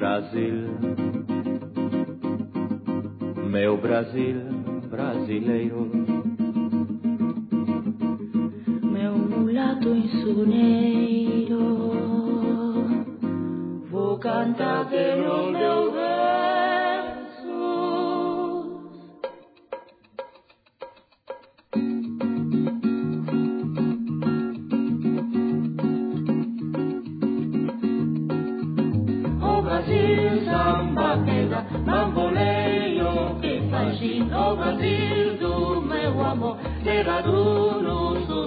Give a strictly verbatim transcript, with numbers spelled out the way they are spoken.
Brasil, meu Brasil brasileiro, meu mulato insuneiro, vou cantar pelos meus versos. O Brasil, samba, pega, bamboleio, que faz o Brasil do meu amor, pegado no sul.